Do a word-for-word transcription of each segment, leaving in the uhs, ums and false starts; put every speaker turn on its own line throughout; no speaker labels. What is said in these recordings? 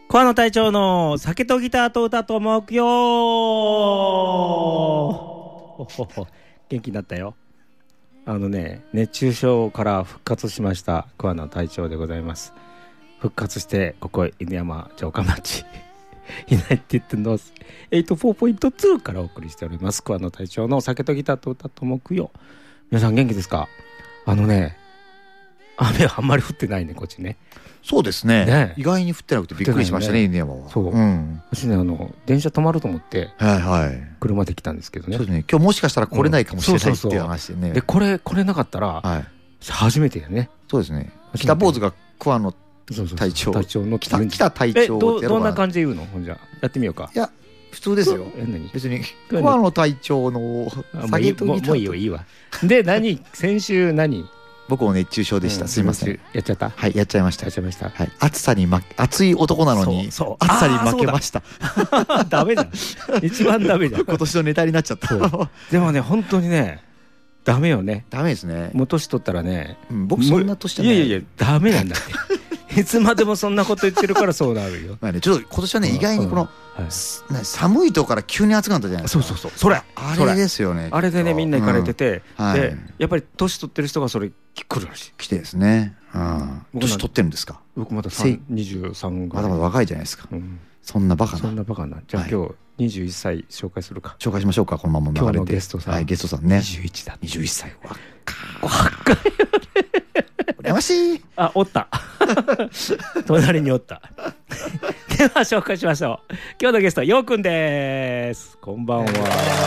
桑野隊長の酒とギターと歌と木曜。ほほほ、元気になったよ。あのね、熱中症から復活しました桑野隊長でございます。復活してここ犬山城下町ユナイテッドノース はちじゅうよんてんに からお送りしております桑野隊長の酒とギターと歌と木曜。皆さん元気ですか？あのね、雨はあんまり降ってないね、こっちね。
そうですね。
ね、
意外に降ってなくてびっくりしましたね、犬山は。
そう。うん、私ね、あの電車止まると思って、はいはい、車で来たんですけどね。
そうですね。今日もしかしたら来れないかもしれないっていう話でね。
で、これ来れなかったら、はい、初めてやね。
そうですね。北坊主が桑野隊長、
隊長の
北北隊長。
え、どどんな感じで言うの？ほんじゃやってみようか。
いや普通ですよ。え、何？別に桑野隊長の
酒とギター。もういいよ、いいわ。で、何？先週何？
僕も熱中症でした。すいません。
やっちゃった。
はい、やっちゃいました。
やっちゃいました。
はい、暑さに負け、暑い男なのに暑さに負けました。
ダメだ。一番ダメだ。
今年のネタになっちゃった。
でもね、本当にね、ダメよね。
ダメですね。
もう年取ったらね、
僕そんな年じゃない。
いやいやいや、ダメなんだって。いつまでもそんなこと言ってるからそうなるよ。
まあね、ちょっと今年はね、意外にこの寒いとこから急に暑くなったじゃないですか。
そうそうそう。それ
あれですよね。
あれでね、みんな行かれてて、でやっぱり年取ってる人がそれ来るらしい。
来てですね。年取ってるんですか？
僕まだにじゅうさんぐらい。
まだまだ若いじゃないですか。そんなバカな。
そんなバカな。じゃあ今日にじゅういっさい紹介するか。
紹介しましょうか。このまま流れて。
今日のゲストさん。
はい、ゲストさんね。
にじゅういちだ。
にじゅういっさい。
若い。
羨ましい。
あ、おった。隣におった。では紹介しましょう。今日のゲストようくんです。こんばんは。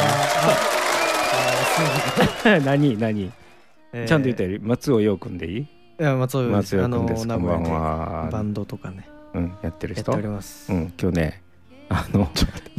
何何、えー、ちゃんと言ったより松尾ようくんでいい？
いや、松尾ようくんです。
松尾ようくんです。こんばんは。
バンドとかね、
うん、やってる人
やっております。
うん、今日ね、あの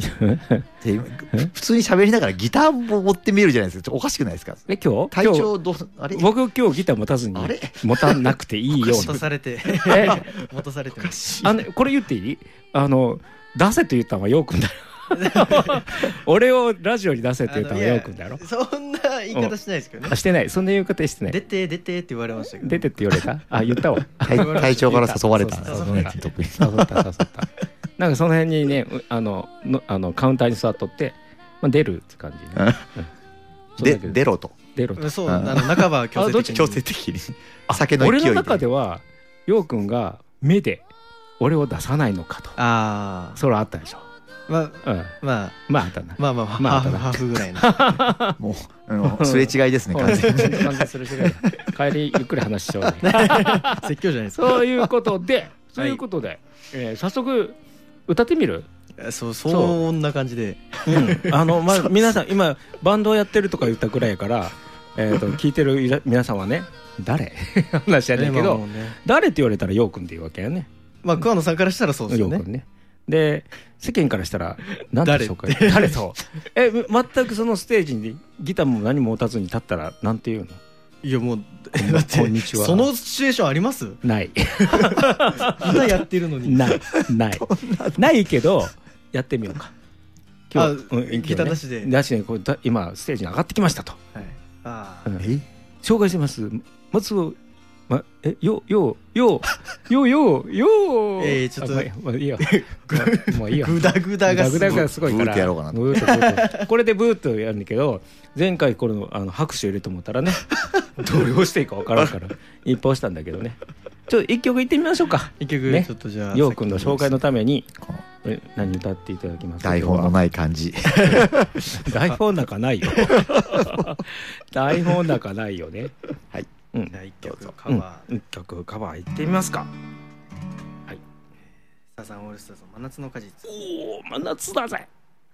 普通に喋りながらギターも持ってみるじゃないですか。おかしくないですか？
え、今日
体調どう？あれ、
僕今日ギター持たずに持たなくていいように
持たされて持たされてます。
あのこれ言っていい？あの出せと言ったのはようくんだよ。俺をラジオに出せって言ったのはようくんだろ。
そんな言い方しないですけどね。
してない。そんな言い方してない。
出て出てって言われましたけど。
出てって言われた？あ、言ったわ。
隊長から誘われた。
誘った誘った誘った。なんかその辺にね、あののあのカウンターに座っとって、まあ、出るって感じね。
で出ろと。
出ろと。
そう、あの半ば強制的に。
強制的に。酒の勢いで。
俺の中ではようくんが目で俺を出さないのかと。
ああ。
それあったでしょ。
まあ、うん、まあ
まああったな。
まあまあまあハーフぐらい
な。もうあのすれ違いですね、完全に。
完全すれ違い。帰りゆっくり話しちゃうね。
説教じゃないです
か。そういうことで、そういうことで、えー、早速歌ってみる？
そうそんな感じで。
うん、あのまあ皆さん今バンドをやってるとか言ったくらいやから、えっと聞いてる皆さんはね、誰話やねんけど、ねね、誰って言われたらようくんっていうわけやね。
まあ桑野さんからしたらそうですよね。
ようくんね。で世間からしたら何でしょうか？誰とえ全くそのステージにギターも何も持たずに立ったらなんて言うの？
いやもうだってこんにちはそのシチュエーションあります？
ない
ギターやってるのに
ないないないけどやってみようか。
今日、うん、ギターなしで
なしでこう今ステージに上がってきましたと、はい、
あ、
うん、え紹介します松尾ま、え、よ、よ、よ、よ、よ、よ、
えー、ちょっと、
まあ、いいよ。もういいよ。
グダグダがすごい。
グダグダがすごいから。
ブーってやろうかな。
ブーッとこれでブーッとやるんだけど、前回このあの拍手入れて思ったらね、どれをしていいか分からんから、いっぱい押したんだけどね。ちょっと一曲いってみましょうか。
一曲、ね、ちょっとじゃあ。
ようくんの紹介のために、何歌っていただきますか。
台本のない感じ。
台本なんかないよ。台本なんかないよね。
はい。
うん、じゃあ一曲カバー、
うん、一曲カバーいってみますか。はい。
サザンオールスターズの真夏の果実。
おお、真夏だぜ。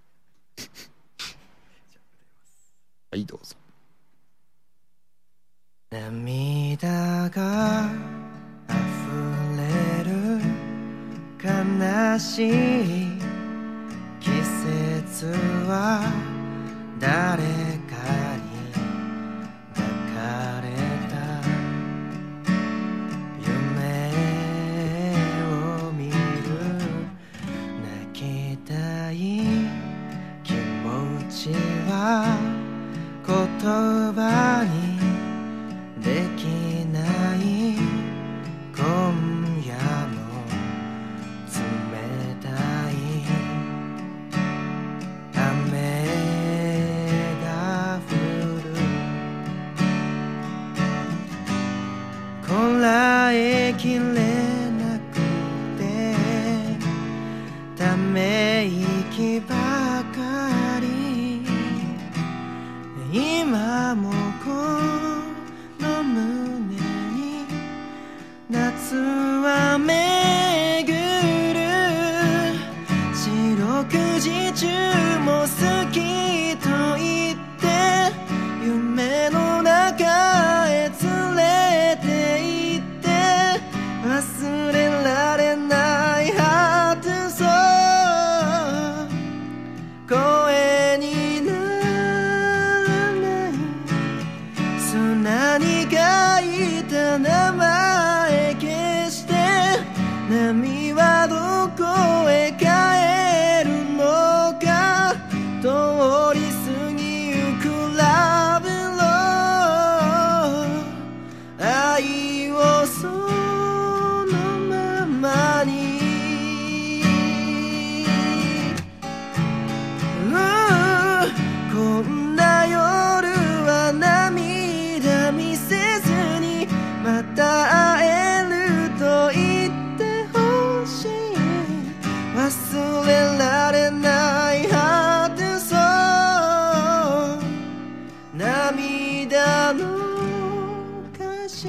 はい、どうぞ。
涙が溢れる悲しい季節は誰かに抱かれ言葉にできない今夜の冷
きばかり今もこの胸に夏は巡る四六時中も好きと言って夢の中へ連れて行って忘れられないハートソー声にならない砂に書いた名前消して波はどこへ帰るのか通り過ぎゆくラブロー愛をそのままにこんな夜は涙見せずにまた会えると言ってほしい忘れられないハートソー涙の果実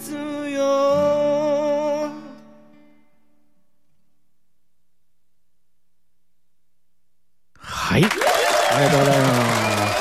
よ
はい、ありがとうございます。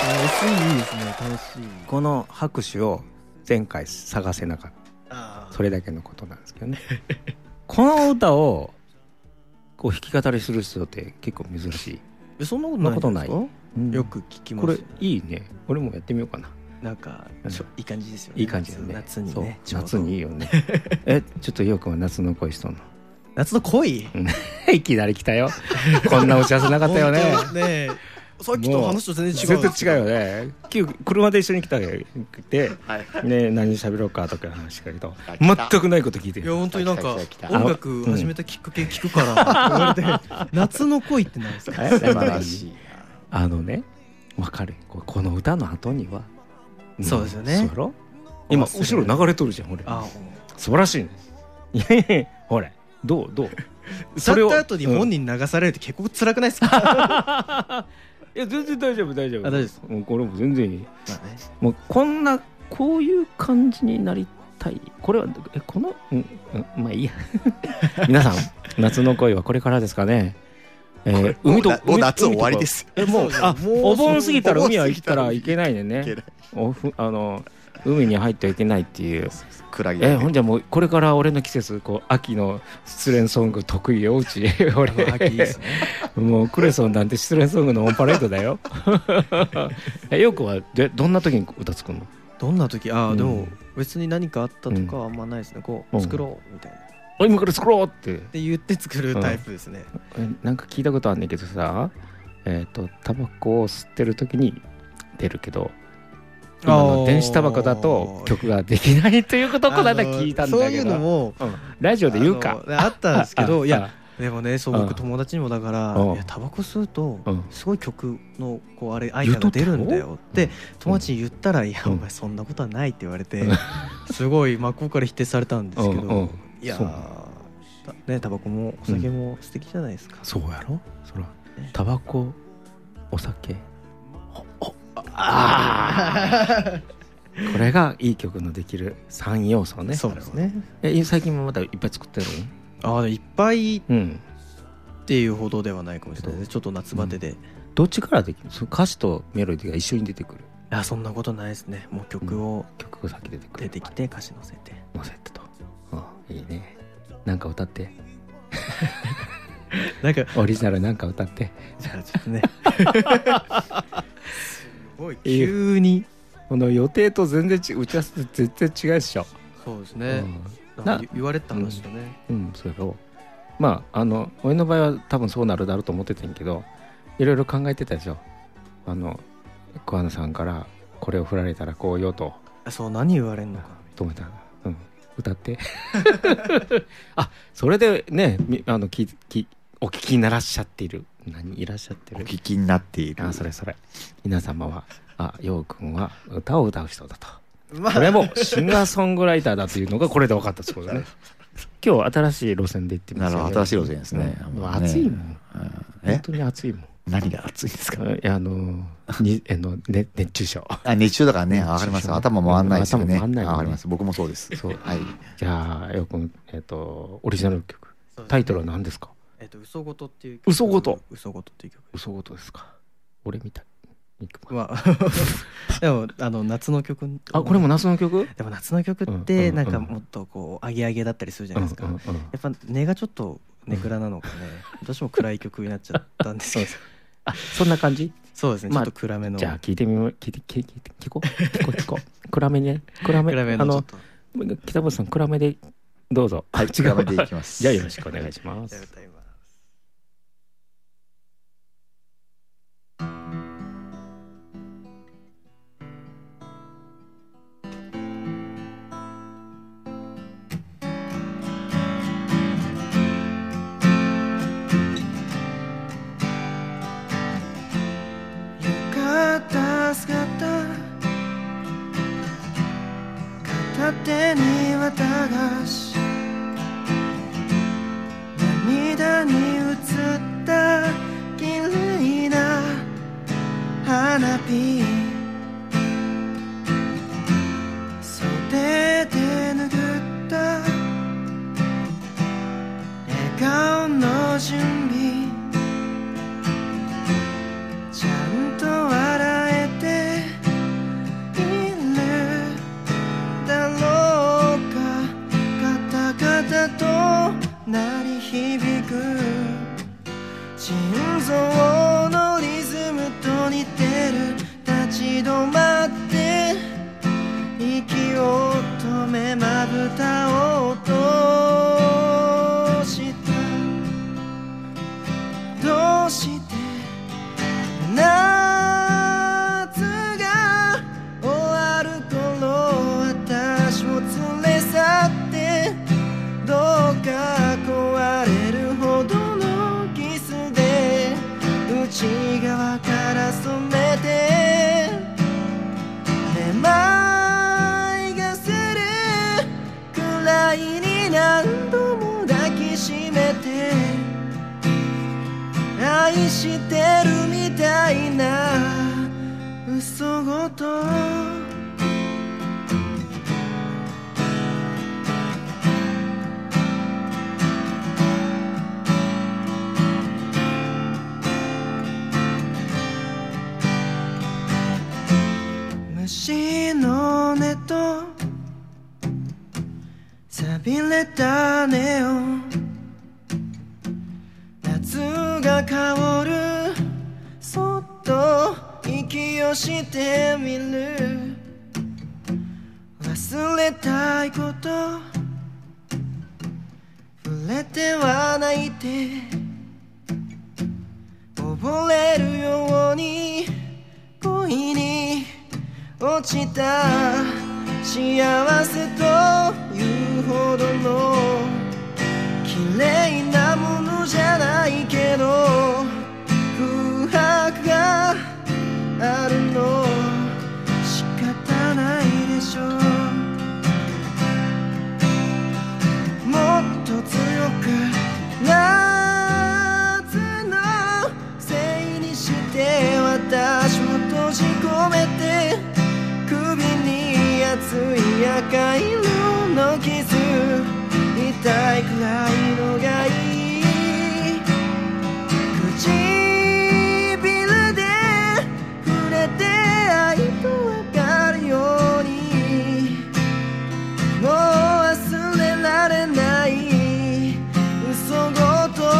エスイー いいですね、楽しい。
この拍手を前回探せなかった
あ
それだけのことなんですけどねこの歌をこう弾き語りする人って結構珍しい。
えそんなこと
そんなことない
ですか、
うん、
よく聞きます
こ
よ。
れいいね。俺もやってみようかな。
なんか、
うん
ちょいい感じですよね。
いい感じだね。
夏に
そう
ね、ちょうど
夏にいいよねえちょっとよくは夏の恋しとんの
夏の恋
いきなり来たよこんな打ち合わせなかったよね
本当ねえさっきと話と全然違う。
全然違うよね。今日車で一緒に来たけで、ね、何喋ろうかとか話したけど全くないこと聞いてる。
いや本当になんか
来た来た来
た
音楽始めたきっかけ聞くから言われて夏の恋って何ですか。
素晴らしい
あのね分かるここの歌の後には、
んそうですよね
そうやろ今後ろ流れとるじゃん。俺
あ
素晴らしいね。いやいやいやほれどうどう
歌った後に本人流されるって結構辛くないですか。
いや全然大丈夫大丈夫。
あ大丈夫です
もうこれも全然いい。
まあね
もうこんなこういう感じになりたい。これはえこの、うんうん、まあいいや皆さん夏の恋はこれからですかね。えー、海と
もう夏終わりです。
えもうあ
もう
お盆過ぎたら海は行
お盆過ぎたら
ったらいけないねね
いけない
おふあの海に入ってはいけないっていう。
クラゲ
えほんじゃもうこれから俺の季節こう秋の失恋ソング得意ようち俺
秋いいですね。
もうクレソンなんて失恋ソングのオンパレードだよえよくはでどんな時に歌作るの。
どんな時ああ、
うん
でも別に何かあったとかはあんまないですね。こ
う
うん作ろうみたいなっ
あ今から作ろうって
て言って作るタイプですね。
えなんか聞いたことあるんだけどさえっ、とタバコを吸ってる時に出るけど今の電子タバコだと曲ができないということをこの間聞いたんだけど、
そういうのも
うんラジオで言うか
あのあったんですけど
あ
いやでもねそう
うん
僕友達にもだから
うん
いやタバコ吸うと
うん
すごい曲のこうあれアイデアが出るんだよって友達に言ったらいや
うん
お前そんなことはないって言われて
うん
すごい真っ向から否定されたんですけ
うんうん
どいや
そう
ーねタバコもお酒も素敵じゃないですか。
そうやろそら
ね
タバコお酒おおあーこれがいい曲のできるさん要素ね。
そうですね。
え最近もまたいっぱい作ってる
ああいっぱいっ
の。うん
ていうほどではないかもしれないです。ちょっと夏バテで
どっちからできるその歌詞とメロディーが一緒に出てくる。
あそんなことないですね。もう曲を
曲が先出てくる
出てきて歌詞載せて
乗せてとあいいね。なんか歌って
なんか
オリジナルなんか歌って
じゃあちょっとねすごい急に
この予定と全然ち打ち合わせと全然違うでしょ。
そうですね、
うん
なんか言われた話とね、
うんそうやろう。まああの俺の場合は多分そうなるだろうと思ってたんやけどいろいろ考えてたでしょ。あの桑名さんからこれを振られたらこうよと
あそう何言われんのか
と思ったうん歌ってあそれでねみあのききお聞きにならっしゃっている何いらっしゃってる
お聞きになっている
あそれそれ皆様はあようくんは歌を歌う人だと
まあ
これもシンガーソングライターだというのがこれで分かったってことね今日新しい路線で行ってみま
な
すよ。
るほど新しい路線ですね。
うん
もうね
暑いもん
うん
本
え
当に暑いもん
何が熱いですか？
いやあのにあの、ね、熱中症。
あ、熱中だからね、わかります。頭回んないですよね。
頭回んないよね。
わかります。僕もそうです。
そう、
はい。
じゃあよくえっ、ー、とオリジナル曲、タイトルは何ですか？
えっ、ー、と嘘ごとっていう曲。
嘘ごと。
嘘ごとっていう曲。
嘘ごとですか。俺みたい。
まあ、でもあの夏の曲。
あ、これも夏の曲？
でも夏の曲ってなんかもっとこうアゲアゲだったりするじゃないですか。うんうんうん、やっぱ根がちょっとネクラなのかね。私も暗い曲になっちゃったんですけど。
あ、そんな感じ？
そうですね。ちょっと暗めの。
じゃあ聞いてみよう。聞いて聞いて聞こう聞こう聞こう。暗めね。暗め。
暗めのちょっと。
あの北本さん暗めでどうぞ。
はい、暗めでいきます。
じゃあよろしくお願いします。
片手に綿菓子、涙に映った綺麗な花火、袖で拭った笑顔の準備、ちゃんと笑えてと鳴り響く心臓のリズムと似てる、立ち止まって息を止めまぶたを落とした。どうして夏が終わる頃私を連れ去ってどうか壊れるほどのキスで内側から染めてめまいがするくらいに何度も抱きしめて愛してるみたいな嘘ごと虫の音と錆びれた根を夏が香る、そっと息をしてみる、忘れたいこと触れては泣いて溺れるように恋に落ちた、幸せというほどの綺麗なものじゃないけど空白があるの仕方ないでしょう。もっと強く夏のせいにして私を閉じ込めて首に熱い赤色の傷、痛いくらいのがいい、唇で触れて愛とわかるようにもう忘れられない嘘ごと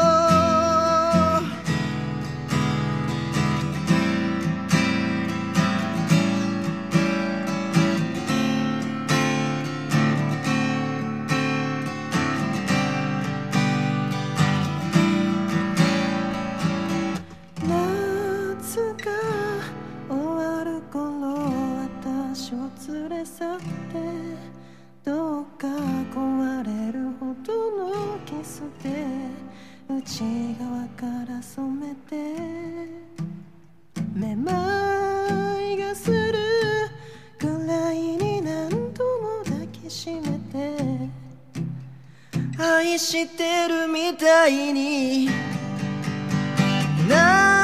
連れ去ってどうか壊れるほどのキスで内側から染めてめまいがするくらいに何度も抱きしめて愛してるみたいにな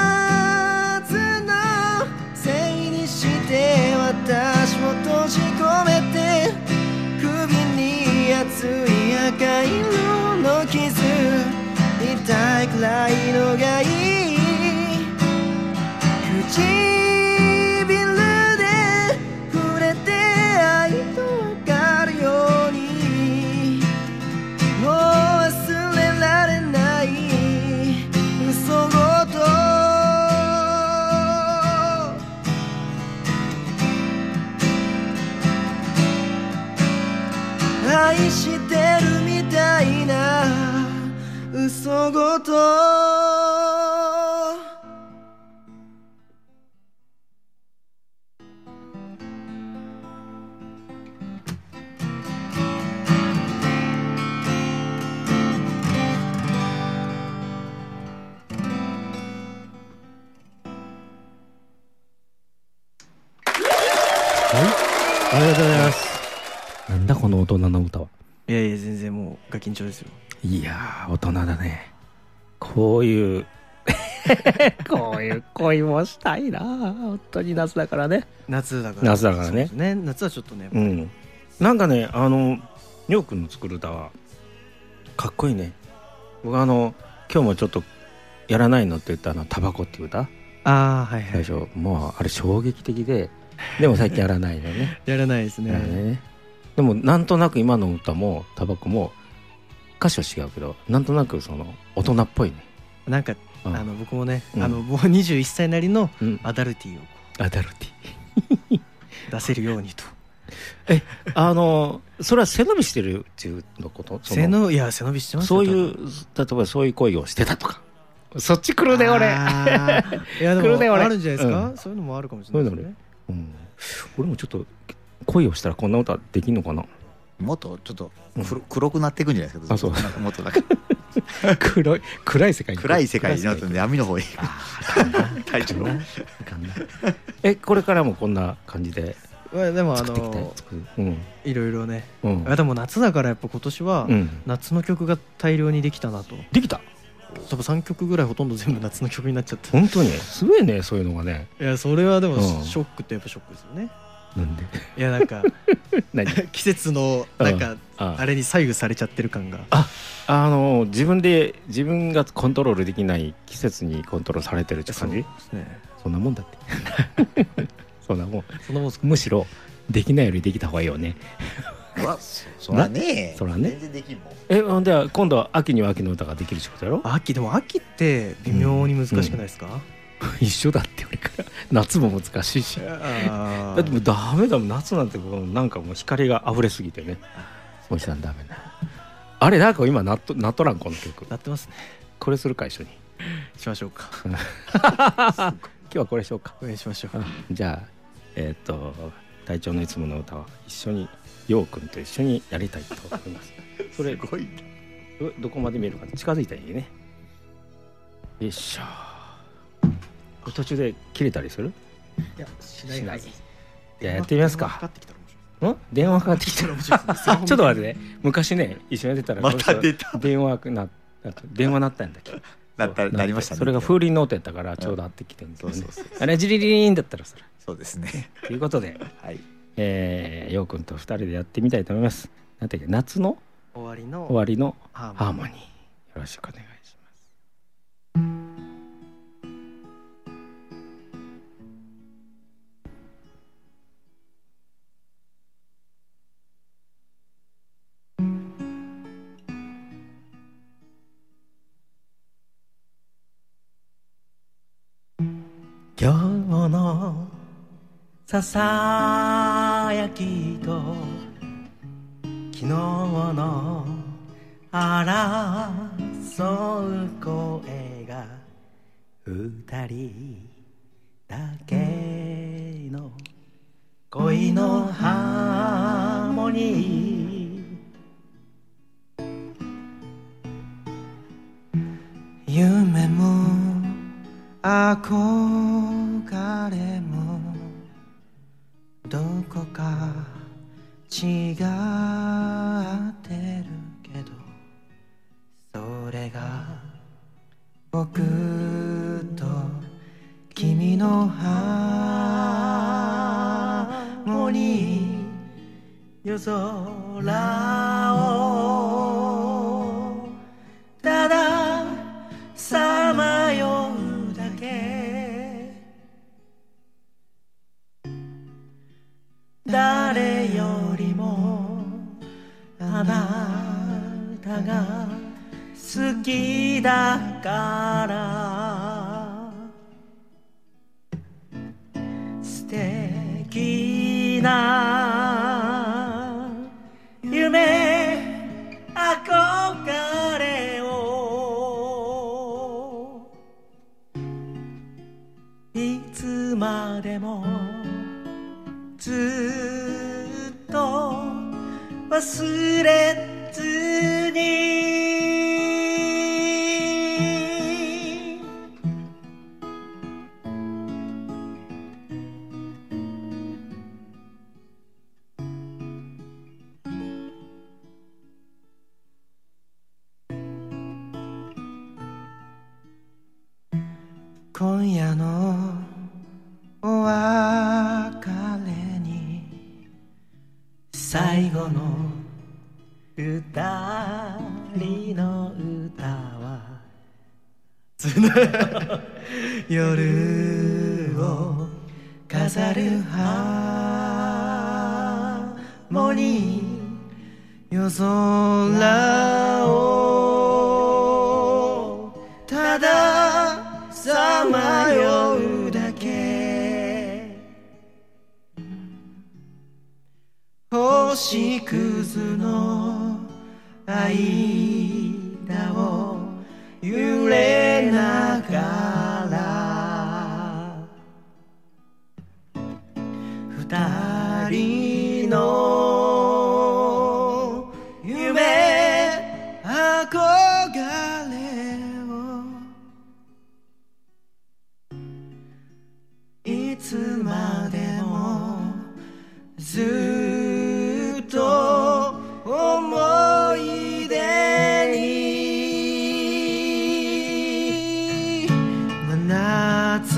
暗いのがいい唇で触れて愛と分かるようにもう忘れられない嘘ごと愛してるみたいな嘘ごと
ありがとうございます。なんだこの大人の歌は。
いやいや全然もうガキンチョですよ。
いやー大人だね。こういうこういう恋もしたいな。本当に夏だからね。
夏だから
夏だからね。
ね夏はちょっとね、
うん、なんかねあのりょうくんの作る歌はかっこいいね。僕あの今日もちょっとやらないのって言ったのタバコっていう歌、
ああはいはい、
最初もうあれ衝撃的で、でも最近やらないのね
やらないですね。
ねでもなんとなく今の歌もタバコも歌詞は違うけどなんとなくその大人っぽいね。
なんか、
うん、
あの僕もね、
うん、
あのもうにじゅういっさいなりのアダルティーを、
うん、アダルティ
出せるようにと
えあのそれは背伸びしてるっていうのこと
背伸びいや背伸びしてますよ。
そういう例えばそういう恋をしてたとかそっち来るね俺。
いやでもあるんじゃないですか、うん、そういうのもあるかもしれないですね。
うん、俺もちょっと恋をしたらこんな歌できんのかな。
もっとちょっと黒、うん、黒くなっていくんじゃないですか。
あそう
なんかもっとなんか
黒い暗い世界に
暗い世界になって闇の方に隊長の
えこれからもこんな感じで
でもあの
うん、
いろいろね、
うん、
でも夏だからやっぱ今年は夏の曲が大量にできたなと。
できた
多分さんきょくぐらいほとんど全部夏の曲になっちゃった。
本当にすごいねそういうのがね。
いやそれはでもショックってやっぱショックですよね。
なんで
いやなんか季節のなんかあれに左右されちゃってる感が、
ああの自分で自分がコントロールできない季節にコントロールされてるって感じ。 そ,、ね、そんなもんだってそんなもんそんなもんむしろできないよりできた方がいいよね。
そらね
そらね
全然できんもん。
えほんでは今度は秋には秋の歌ができるってことやろ。
秋でも秋って微妙に難しくないですか、うんうん
一緒だって俺から夏も難しいしだってもうダメだもん夏なんてこうなんかもう光が溢れすぎてねもうしたらダメだ。あれなんか今なっとなっとらんこの曲
なってますね。
これするか一緒に
しましょうか
今日はこれしようか。
お願いしましょう。
じゃあえっと隊長のいつもの歌は一緒にようくんと一緒にやりたいと思いますそれ
すごい
どこまで見えるか近づいたらいいね。よいしょ。途中で切れたりする？
いやしないはず。
じゃあやってみますか。
かかってきたら面白い。
ん？電話かかってきたら面白い。あ、ちょっと待ってね。昔ね一緒にやってたら
また出た。
電話な電話なったんだっけ。
なったなりましたね。
それが風鈴ノートやったからちょうど会ってきてるんですよね。そうそうそう。あれジリリリンだったらそれ。
そうですね。
ということで、
はい。
えー、ようくんとふたりでやってみたいと思います。なんていうか夏の
終わりの
終わりの
ハ
ーモニー。よろしくお願いします。
今日のささやきと昨日の争う声が二人だけの恋のハーモニー。夢も憧れもどこか違ってるけど、それが僕と君のハーモニー。夜空をただあなたが好きだから素敵な夢憧れをいつまでもずっと忘れずに今夜のお別れに最後の二人の歌は夜を飾るハーモニー夜空をたださまようだけ星屑の間を揺れながら二人の夢憧れをいつまでもずっと思い出に真夏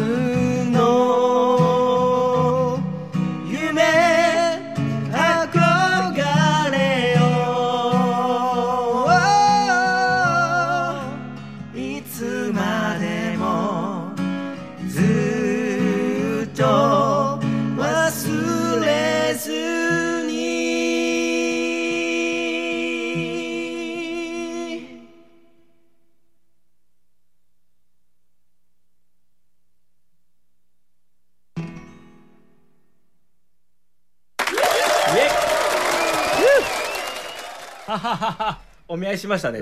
の夢憧れよいつまでもずっと忘れずに
ははははお見合いしましたね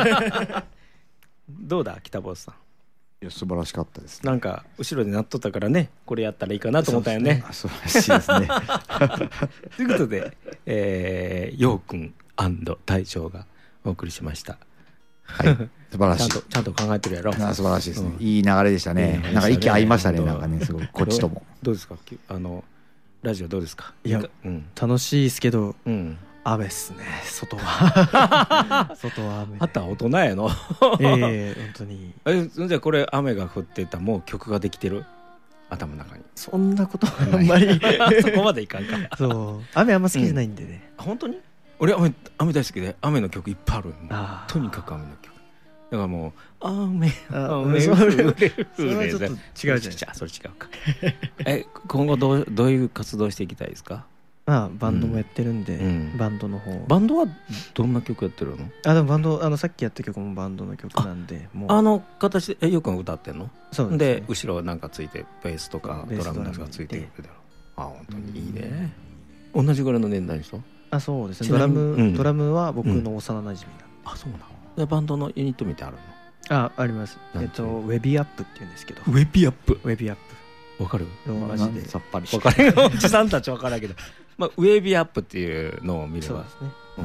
どうだ北坊さん。
いや素晴らしかったですね。
なんか後ろで鳴っとったからねこれやったらいいかなと思ったよね。
素晴らしいですね
ということで、えー、ようくん隊長がお送りしました。
はい素晴らしい。
ちゃんとちゃんと考えてるやろ。
素晴らしいですね、うん、いい流れでしたね。
いい
なんか息合いましたね。なんかねすごいこっちとも。
どうですかあのラジオどうですか。
いや、
うん、
楽しいですけど、うん、雨っすね外は外は雨で。
あとは大人やの
ええー、本当に。
えじゃあこれ雨が降ってたもう曲ができてる頭の中に。
そんなことはあんまり
そこまでいかんか
そう雨あんま好きじゃないんでね、
うん、本当に俺 雨, 雨大好きで雨の曲いっぱいある。あとにかく雨の曲だからもう雨雨
それはちょっと違うじゃない。
それ違うかえ今後どうどういう活動していきたいですか。
まあバンドもやってるんで、
うん、
バンドの方。
バンドはどんな曲やってるの。
あでもバンドあのさっきやった曲もバンドの曲なんで。もう
あの形でえよく歌ってんの。
そうです、ね、
で後ろなんかついてベースとかドラムなんかついてるけど。あ本当にいいね、うん、同じぐらいの年代の人。
あそうですね。ドラム、うん、ドラムは僕の幼馴染なんで、
うん、あそうなの。でバンドのユニットみたいあるの。
ああります。えっとウェビーアップって言うんですけど。
ウェビーアップ
ウェビーアップ
わかる。
ローマ字で
さっぱり
わかるおじさんたちわからんけどまあウェビーアップっていうのを見れば。そうですね、うん、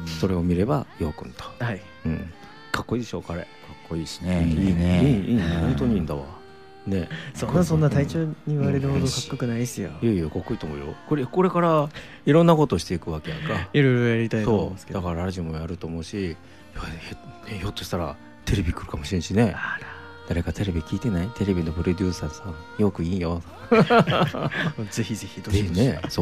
それを見ればようくんと。
はい、
うん、かっこいいでしょ彼。かっ
こいいですね。
いいね。いいいいね。本当にいいんだわね。
そんなそんな隊長に言われるほどかっこよくないですよ。
いやいやかっこいいと思うよ。これこれからいろんなことをしていくわけやんか。
いろいろやりたいと思うんですけど。
だからラジオもやると思うし、ひ, ひょっとしたらテレビ来るかもしれんしね。あら誰かテレビ聞いてない。テレビのプロデューサーさんよくいいよ
ぜひぜひ
どうしね。そう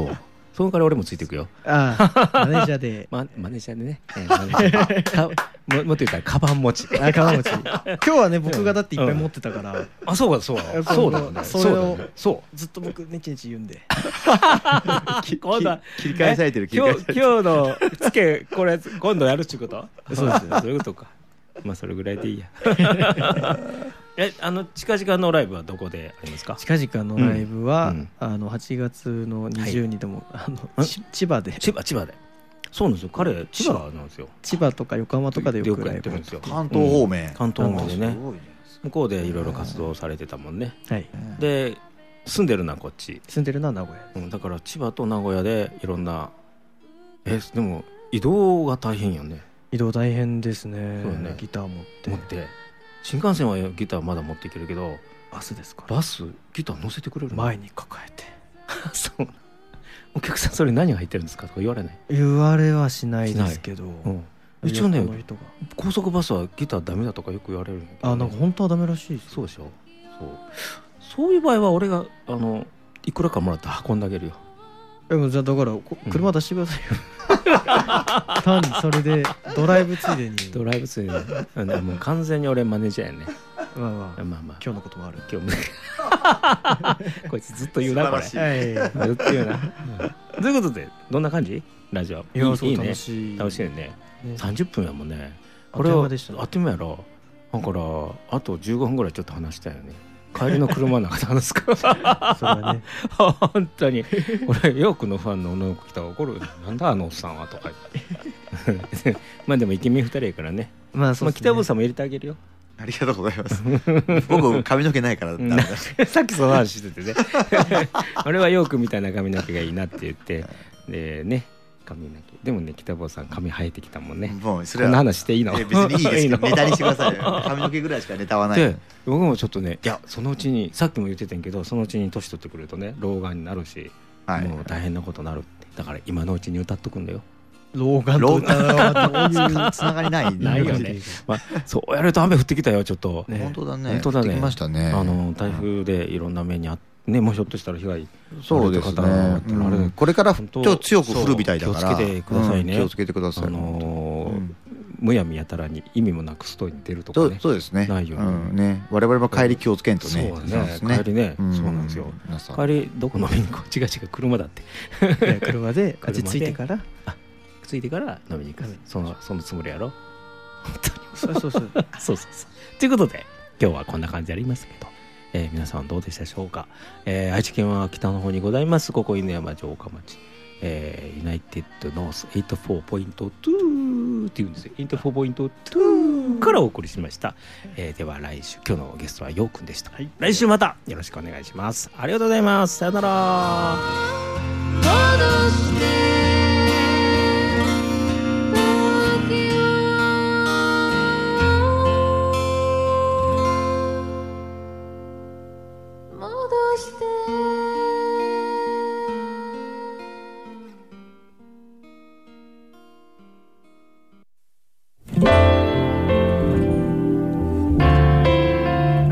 そのから俺もついていくよ。
ああマネージャーで
マ, マネージャーでね、えー、マネージャーかも, もっと言ったらカバン持ち
あカバン持ち今日はね僕がだっていっぱい持ってたから、うん、
あそうかそうだそうだね
それを
そう
ずっと僕ネチネチ言うんで
今度切り返されてる切り返されてる
今日のつけこれ今度やるっちゅうこと
そうですよ
そういうことか。まあそれぐらいでいいやえあの近々のライブはどこでありますか？
近々のライブは、
うんうん、
あのはちがつのにじゅうにちでも、はい、あの千葉で
千葉千葉でそうなんですよ彼千葉なんですよ。
千葉とか横浜とかでよくライブ
やってるんですよ。
関東方面、
うん、関東方面でね
すごいね
向こうでいろいろ活動されてたもんね、
はい、
で住んでるのはこっち
住んでるのは名古屋、
うん、だから千葉と名古屋でいろんなえでも移動が大変よね。
移動大変です ね,
そうね
ギター持って
持って新幹線はギターまだ持っていけるけど
バスですか
バスギター乗せてくれるの
前に抱えて
そうお客さんそれ何が入ってるんですかとか言われない？
言われはしないですけど、うん、
一応ね高速バスはギターダメだとかよく言われるんだけど、ね、
あなんか本当はダメらしいです。
そうでしょ。そうそういう場合は俺があのいくらかもらって運んであげるよ。
でもじゃあだから車出してくださいよ、うん、単にそれでドライブついでに
ドライブついでにもう完全に俺マネージャーやね。
まあまあ、
まあまあ、
今日のこともある
今日もこいつずっと言うなこれ、はい、ずっと言うな、うん、ということでどんな感じラジオ
いや
いい、
そう
いいね、
楽しい
楽しいね、ねさんじゅっぷんやもんね。
これはあっという間でしたね。
あっという間やろ。だからあとじゅうごふんぐらいちょっと話したよね。帰りの車の中で話すかそれはね本当に俺ヨークのファンの女の子来たら怒るなんだあのおっさんはとか言ってまあでもイケメンふたりやからね。まあそうですね、まあ、北坊さんも入れてあげるよ。
ありがとうございます僕髪の毛ないからダメだ
さっきその話しててね俺はヨークみたいな髪の毛がいいなって言ってでね髪の毛でもね北坊さん髪生えてきたもんね。
もうそれは
こんな話していいの？
別にいいですけどネタにしてくださいよ髪の毛ぐらいしかネタはない
で僕もちょっとねいやそのうちにさっきも言ってたんやけどそのうちに年取ってくるとね老眼になるし、はい、もう大変なことになるってだから今のうちに歌っとくんだよ。
老眼と歌はどういう
つながりない
ないよね、まあ、そうやると雨降ってきたよちょっと、
ね、本当だね
本当だね
降ってきましたね。
あの台風でいろんな目にあってね、もうひょっとしたら被害
そうですね、うん、これからちょっと強く降るみたいだから
気をつけてくださいね、
うん、気をつけてください、
あのーうん、むやみやたらに意味もなく外に出るとかね。
そうですね、
ないように、
うんね、我々は帰り気をつけんとね。
そうね、ね帰りね、うん、そうなんですよ。帰りどこ飲みに行こう。違う違う車だって
車であっち着いてから
あ着いてから飲みに行く、うん、そのそのつもりやろ本当に
そうそうそうそう
そうそうということで今日はこんな感じでありますけど、えー、皆さんどうでしたでしょうか。えー、愛知県は北の方にございますここ犬山城下町、えー、ユナイテッドノース はちじゅうよんてんに っていうんですよ。 はちじゅうよんてんに からお送りしました、えー、では来週今日のゲストはようくんでした、はい、来週またよろしくお願いします。ありがとうございます。さよなら。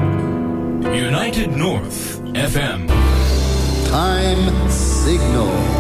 United North エフエム
Time Signal